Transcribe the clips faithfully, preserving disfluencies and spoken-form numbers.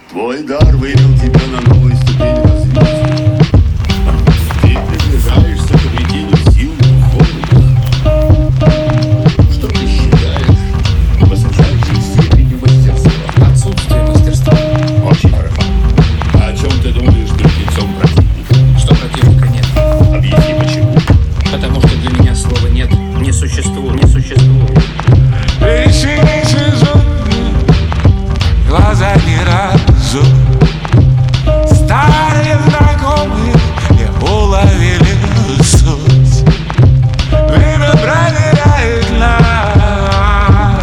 Твой дар вывел тебя на новую ступень развития. Ты приближаешься к обретению сил духовных. Что ты считаешь высочайшей степенью мастерства? Отсутствие мастерства. Очень хорошо. А о чем ты думаешь перед лицом противника? Что противника нет. Объясни почему. Потому что для меня слова нет. Не существует. Не существует. Глаза ни разу старые знакомые не уловили суть. Время проверяет нас,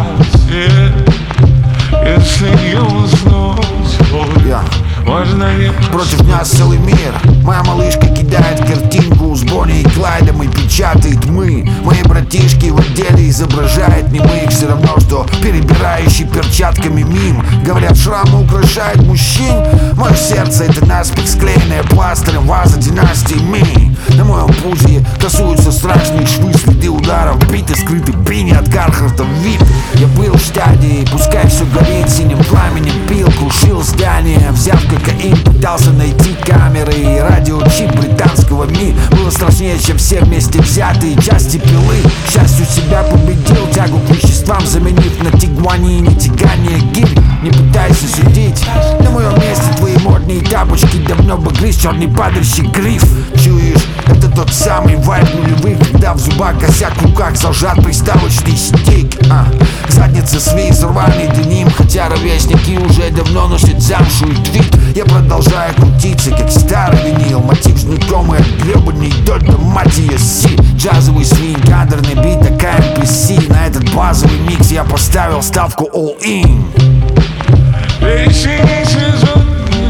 если не уснуть, yeah. Можно не против нас целый мир. Моя малышка кидает картинку с Бонни и Клайдом и печатает мы. Мои братишки в отделе изображают немых. Все равно, что перебирающий перчатками мим. Говорят, шрамы украшают мужчин. Мое сердце — это наспех склеенная пластырем ваза династии Ми. На моем пузе красуются страшные швы, следы ударов, биты скрыты, пини от Кархарта вид. Я был в стадии, пускай все горит синим пламенем, пил, крушил здание, взяв кокаин, пытался найти камеры и радиочип британского Ми. Было страшнее, чем все вместе взятые части пилы. К счастью, себя победил, тягу к веществам заменив на тигуанин, тягание гирь. Не пытайся судить, на моем месте твои модные тапочки давно бы грыз черный падальщик гриф. Чуешь, это тот самый вайб нулевых, когда в зубах косяк, в руках зажат приставочный стик. а. К заднице свей сорванный деним, хотя ровесники уже давно носят замшу и твит. Я продолжаю крутиться, как старый винил, мотив знакомый, отгребанный дольта, мать ее си. Джазовый свинг, андерный бит, такая эм пи си. На этот базовый микс я поставил ставку all in. Весенний сезон,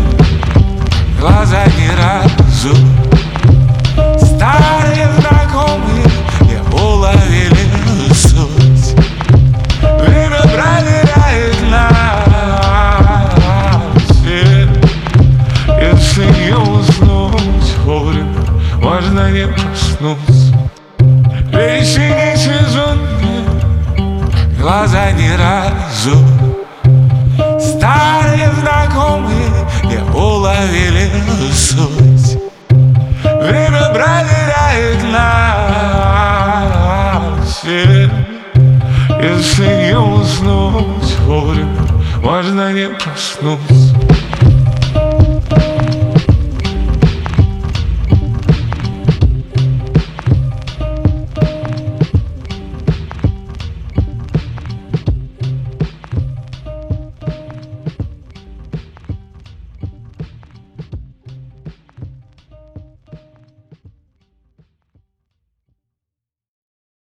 глаза ни разу старые знакомые не уловили суть. Время проверяет нас, если не уснуть вовремя, можно не проснуться. Весенний сезон, глаза ни разу старые знакомые не уловили суть. Время проверяет нас, если не уснуть вовремя, можно не проснуться.